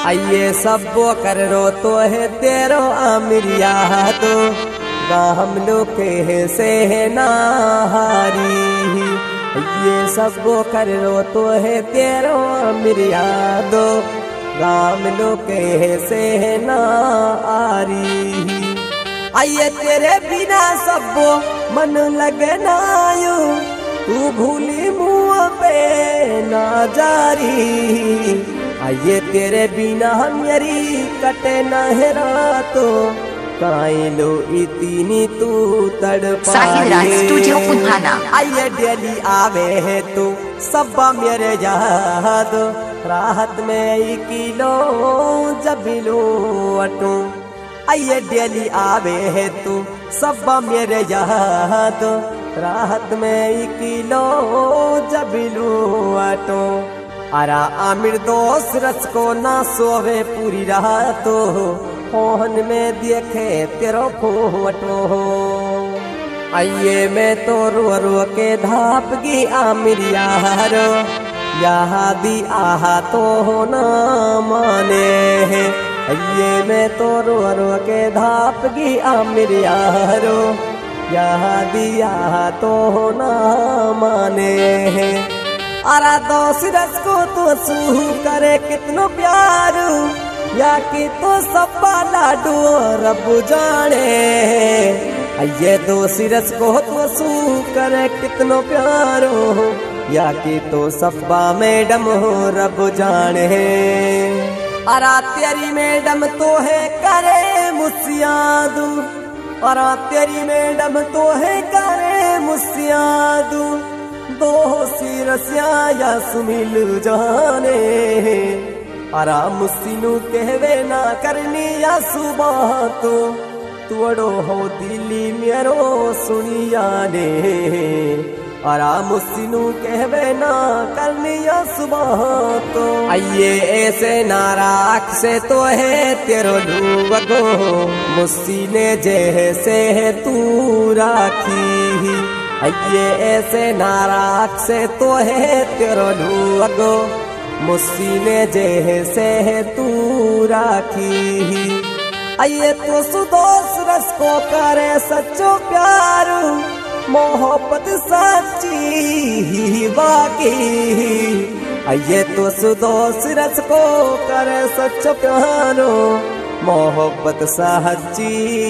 आइए सब कर रो तो है तेरो आमिरिया तो हम लोग के से नाहारी। ये सब कर रो तो है तेरो आमिरिया दो गाम लोग के से नारी। आइए तेरे बिना सब मन लगना यू तू भूली मुँह पे ना जारी। आइए तेरे बिना मेरी कटे न है रातो काई लो इतनी तू तड़पाए। आइए डेली आवे है तू सब मेरे याद राहत में 1 किलो जब लो अटू। आइए डेली आवे है तू सब मेरे याद राहत में 1 किलो जब लो अटू। अरा आमिर दोस्त रस को ना सोवे पूरी रात फोन में देखे तेरो फोटो। आइए मैं तो रो रो के धाप गी आमिर यारो यहाँ दी आहा तो ना माने। आइए मैं तो रो रो के धाप गी आमिर यारो यहाँ दी आहा तो ना माने। अरा दोस्त रस को तो सू करे कितनो प्यार या कि तो सब्बा लाडू रब जाने। ये दोस्त रस को तो सू करे कितनो प्यार या कि तो सब्बा मैडम हो रब जाने। अरा तेरी मैडम तो है करे मुस्यादू अरा तेरी मैडम तो है करे मुस्यादू दो सिरस्या या सुमिल जाने। अरा मुस्सिनू कहवे ना करनी या सुबह तो तुअड़ो हो दिली मेरो सुनिया ने। अरा मुस्सिनू कहवे ना करनी या सुबह तो। आइए ऐसे नाराख से तो है तेरो लूवगो मुस्सी ने जैसे है तू राखी। आइए ऐसे नाराक से तो है तेरो लूगो मुस्सी ने जैसे है तू राखी। आइए तो सुदोष रस को करे सच्चो प्यार मोहब्बत सच्ची बाकी। आइए तो सुदोष रस को करे सच्चो प्यार मोहब्बत सच्ची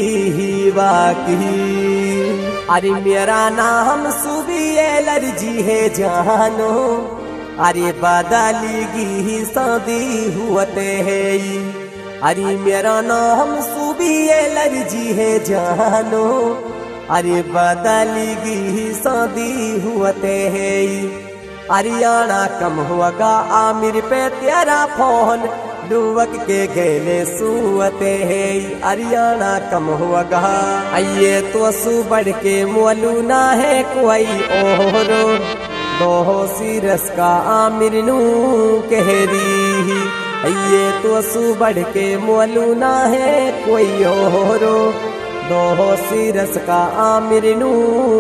बाकी। अरे मेरा नाम सुबी एलर्जी है जानो अरे बदलीगी शादी हुते है। अरे मेरा नाम सुबी एलर्जी है जानो अरे बदलीगी शादी हुते है। अरियाना कम होगा आमिर पे तेरा फोन लुवक के गेले सुवते है। अरियाना कम होगा आइए तो सु बढ़ के मोलू ना है कोई ओरो दो सिरस का आमिर नू कहरी। आइए तो सु बढ़ के मोलू ना है कोई ओरो दो सिरस का आमिर नू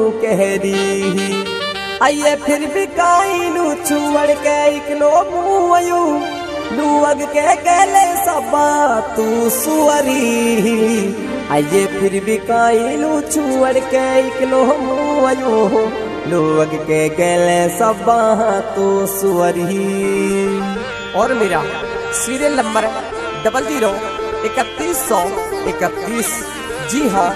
कहरी। आइए फिर भी काई नू छुअड़ के इकलो मुँह लुवग के गले सबा तू सुअरी। आइए फिर भी काइलू छुअड़ के इकलो मुँह लुवग के गले सबा तू सुअरी। और मेरा सीरियल नंबर 003131 जी हाँ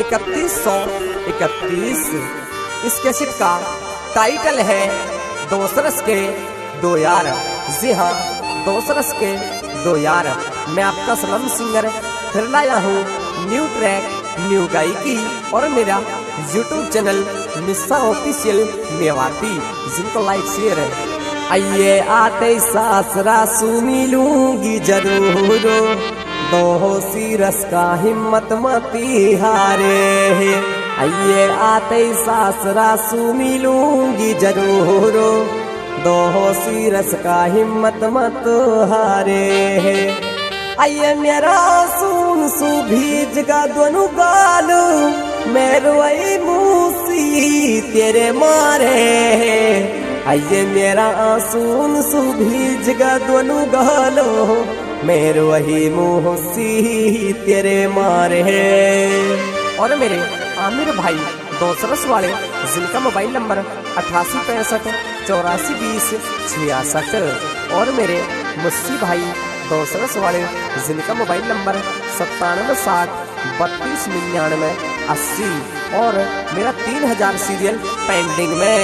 3131। इस कैसेट का टाइटल है दोस्त रस के 2 यार। जी हाँ दोस्त रस के 2 यार। मैं आपका सलाम सिंगर फिर लाया हूँ न्यू ट्रैक न्यू गायकी और मेरा YouTube channel Nissa official Mewati जिनको लाइक शेयर है। आइए आते सासरा सुनी लूंगी जरूर दो सिरस का हिम्मत मती हारे। आइए आते सासरा सुनी लूंगी जरूर दो सिरस का हिम्मत मत हारे। आइए मेरा सुन सु भीज का दोनों गाल मैं रोई मूसी तेरे मारे। आइए मेरा सुन सु भीज का दोनों गालो मेरे वही मुँह सी तेरे मारे और मेरे आमिर भाई दोसरस वाले जिनका मोबाइल नंबर 8865 8420 66 और मेरे मुस्सी भाई दोसरस वाले जिनका मोबाइल नंबर 9760 3299 80 और मेरा 3000 सीरियल पेंडिंग में।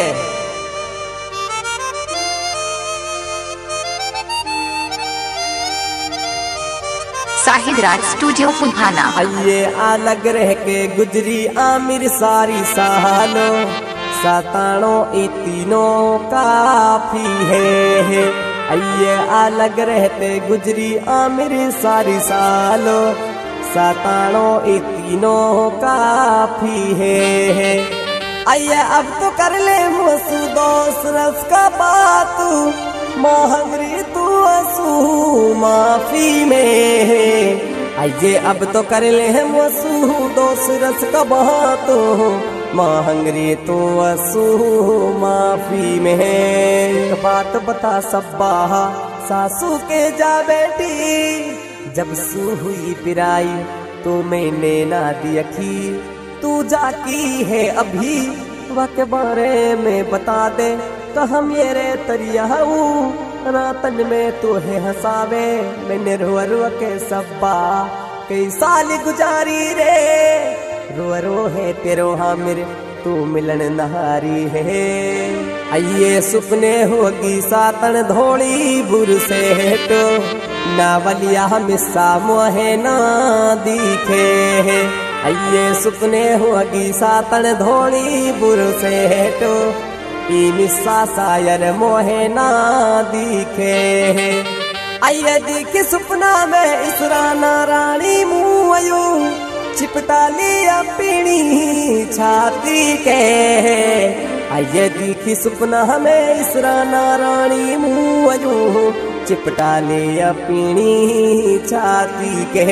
शाहिद राज स्टूडियो पुल्हाना। आइए अलग रह के गुजरी आमिर सारी सालो सतानो ए तीनों काफी है। आइए अलग रहते गुजरी आमिर सारी सालो सतानो ए तीनों काफी है। आइए अब तो कर ले मुसु दोस्त रस का बात मोहंगरी तू असू माफी में। आइए अब तो कर ले मुसु दोस्त रस का बात महंगरी तू असू माफी में। एक बात बता सब्बा सासू के जा बेटी जब सू हुई पिराई तो मैंने ना दियखी तू जाकी है अभी वाके बारे में बता दे कहा मेरे तरियाऊ रातन में तू है हंसावे मैंने रुआ रुआ के सब्बा कई साल गुजारी रे रुआ रो है तेरो हामिर तू मिलन नहारी है। आइए सुपने होगी सातन धोड़ी बुर से तो नावलिया मिस्सा मोहे ना दिखे। आइए सुपने होगी सातन धोड़ी बुर से तो मिस्सा शायर मोहे ना दिखे। आइए दिखे सुपना में इसराना रानी मुँह चिपटा लिया पीणी छाती के। आइए दिखी सुपना में इसराना रानी मुँह चिपटा लिया पीणी छाती के।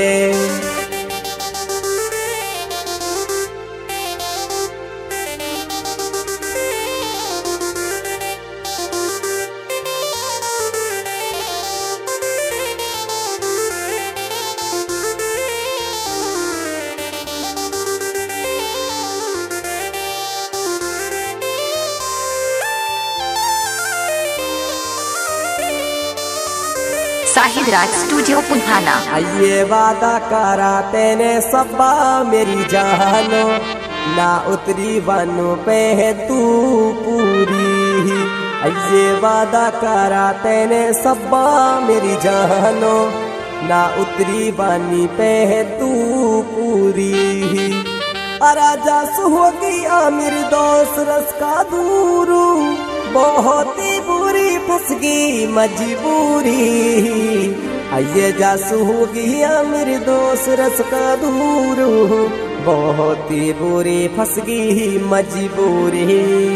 शाहिद राज स्टूडियो पुल्हाना। आइए वादा करा तेने सब्बा मेरी जानो ना उतरी वानो पे है तू पूरी। आइए वादा करा तेने सब्बा मेरी जानो ना उतरी वानी पे है तू पूरी। राजा सुहोगी आमिर दोस्त रस का दूरू बहुत ही बुरी फसगी मजबूरी। आइए जासू होगी आमिर दोस्त रस का दूरू बहुत ही बुरी फसगी मजबूरी।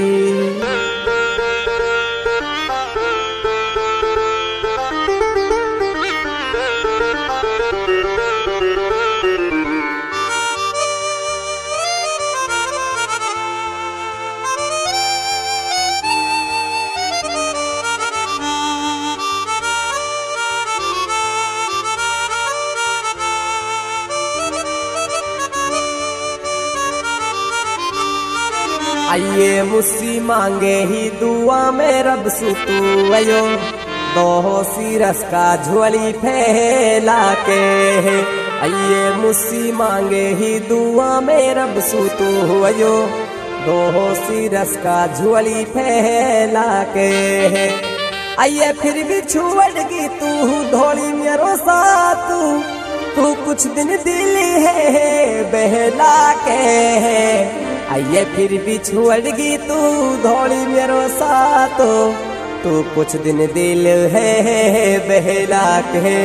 आइए मुस्सी मांगे ही दुआ में रब सुतू अयो दो सिरस का झोली फैला के। आइए मुस्सी मांगे ही दुआ में रब सुतू अयो दो सिरस का झोली फैला के। आइए फिर भी छुड़गी तू धोली मेरो साथ तू कुछ दिन दिल है बहला के। आइए फिर भी छुड़गी तू धोली मेरो साथ तू कुछ दिन दिल है बहला के।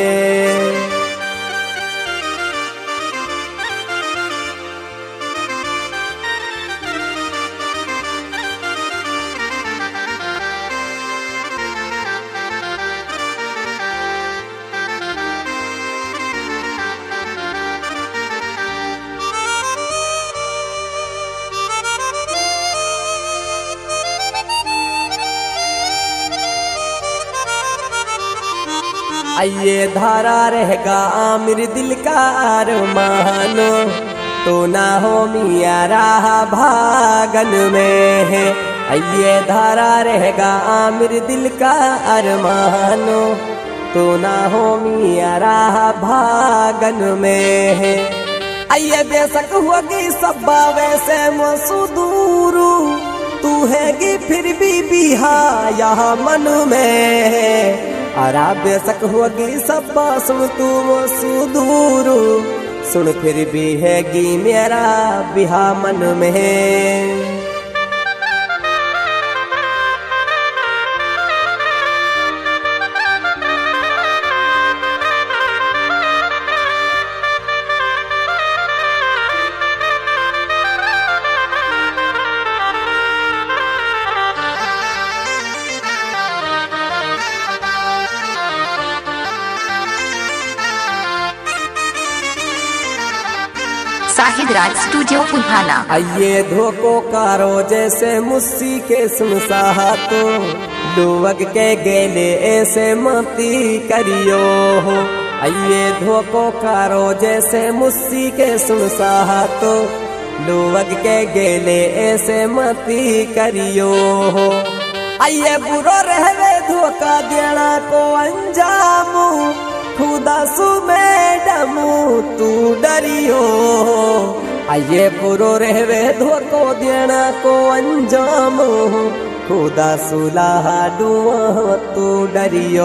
आइए धारा रहेगा आमिर दिल का अरमानो, तो ना हो मिया रहा भागन में है। आइए धारा रहेगा आमिर दिल का अरमानो, तो ना हो मिया रहा भागन में है। आइए बेशक होगी सब वैसे मसूदूरू, तू हैगी फिर भी बिहा यहाँ मन में है। अरा बेशक होगी सब सुन तू मसूदूरू, सुन फिर भी हैगी मेरा बिहा मन में है। शाहिद राज स्टूडियो पुल्हाना। आइए धोखो कारो जैसे मुस्सी के सुनसाहा, तो लोग के गेले ऐसे मती करियो हो। आइए धोखो कारो जैसे मुस्सी के सुनसाहा, तो लोग के गेले ऐसे मती करियो हो। आइए बुरो रहवे धोखा देना को अंजामू, खुदा सु मैडमू तू डरियो। आइए बुरो रहवे धोखो देना को अंजाम, खुदा सुलाह डुआ तू डरियो।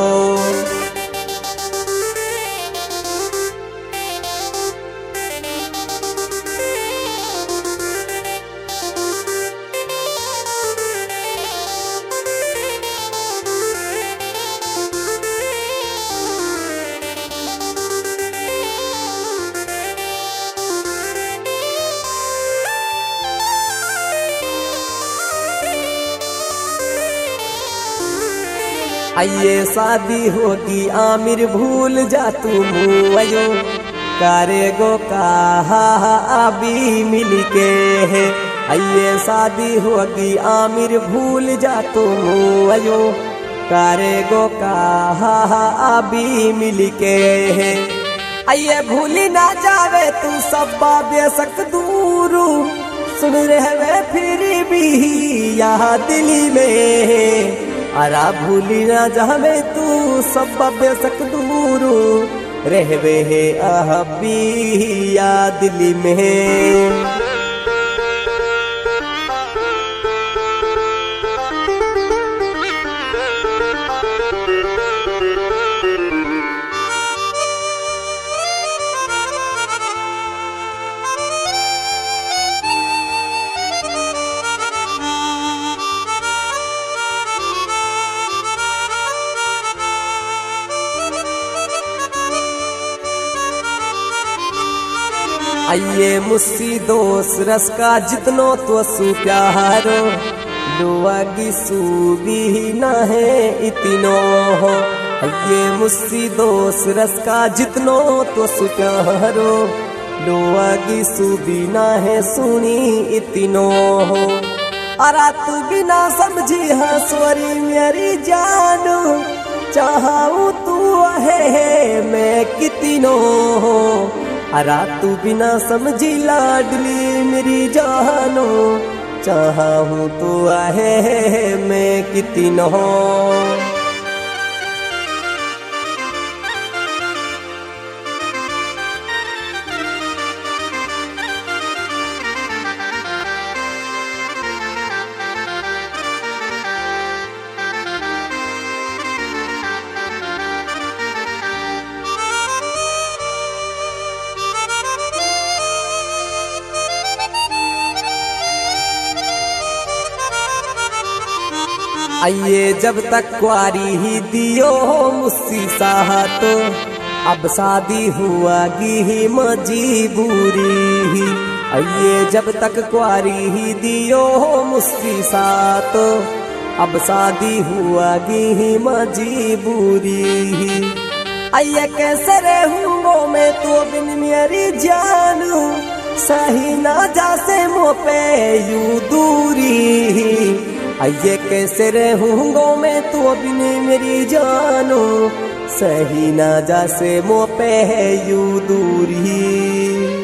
आइए शादी होगी आमिर भूल जा तू मुआयो, करेगो कहा अभी मिल के है। आइए शादी होगी आमिर भूल जा तू मुआयो, करेगो कहा अभी मिल के है। आइए भूली ना जावे तू सब बेशक दूरू, सुन रहे फिर भी यहाँ दिल्ली में। अरा भूली ना जावे तू सब बेशक दूरू, रहवे है अहबी या दिल्ली में। आइए मुस्सी दोस्त रस का जितनो तो सु प्यारो, लुआगी सूबी ना है इतनो हो। आइए मुस्सी दोस्त रस का जितनो तो सु प्यारो, लुआगी सूबी ना है सुनी इतनो हो। अरा तू बिना समझी हंसवरी मेरी जानो, चाहूँ तू है मैं कितनो हो। अरा तू बिना समझी लाडली मेरी जानो, चाहूँ तो आहे मैं कितनो। आइए जब तक क्वारी ही दियो मुस्सी साहा, तो अब शादी हुआगी ही मजबूरी ही। आइए जब तक क्वारी ही दियो मुस्सी साहा, तो अब शादी हुआगी ही मजबूरी ही। आइए कैसे रहूंगो मैं तो बिन मेरी जानू, सही ना जा से मुँह पे यूं दूरी। आइए कैसे रहूंगो मैं तो बिन मेरी जानो, सही ना जैसे मो पे है यू दूरी